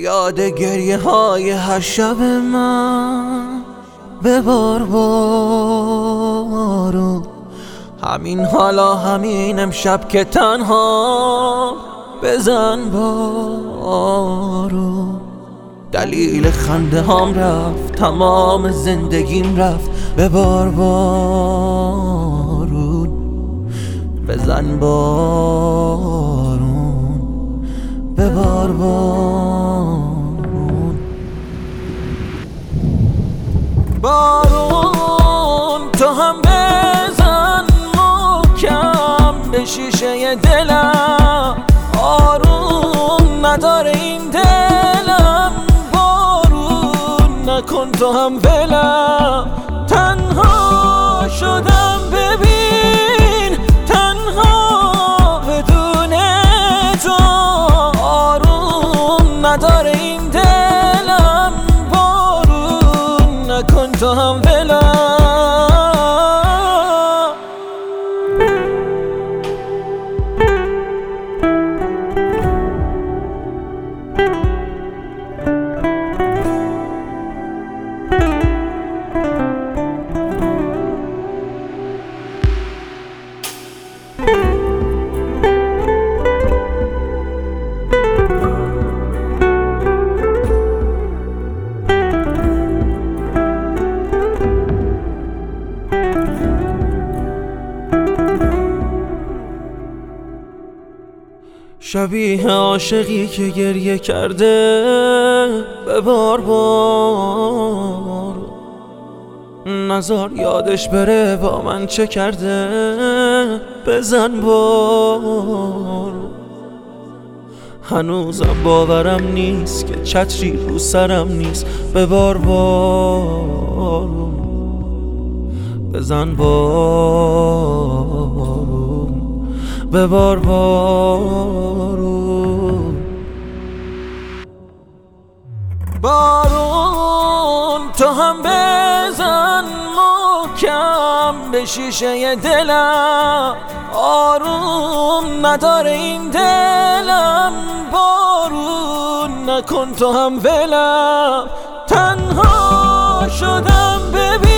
یاد گریه های هر شب من ببار بارون. همین حالا همین امشب که تنها بزن بارون. دلیل خنده هام رفت، تمام زندگیم رفت. ببار بارون، بزن بارون، ببار بارون. بارون تو هم بزن محکم به شیشه دلم. آروم نداره این دلم، بارون نکن تو هم ولم. تنها شدم ببین، تنها بدون تو. آروم نداره این دلم، بارون نکن تو هم ولم. شبیه عاشقی که گریه کرده ببار بار. نزار یادش بره با من چه کرده، بزن بار. هنوزم باورم نیست که چتری رو سرم نیست. ببار بار، بزن بارون، ببار بارون. بارون تو هم بزن محکم به شیشه دلم. آروم نداره این دلم، بارون نکن تو هم ولم. تنها شدم ببین،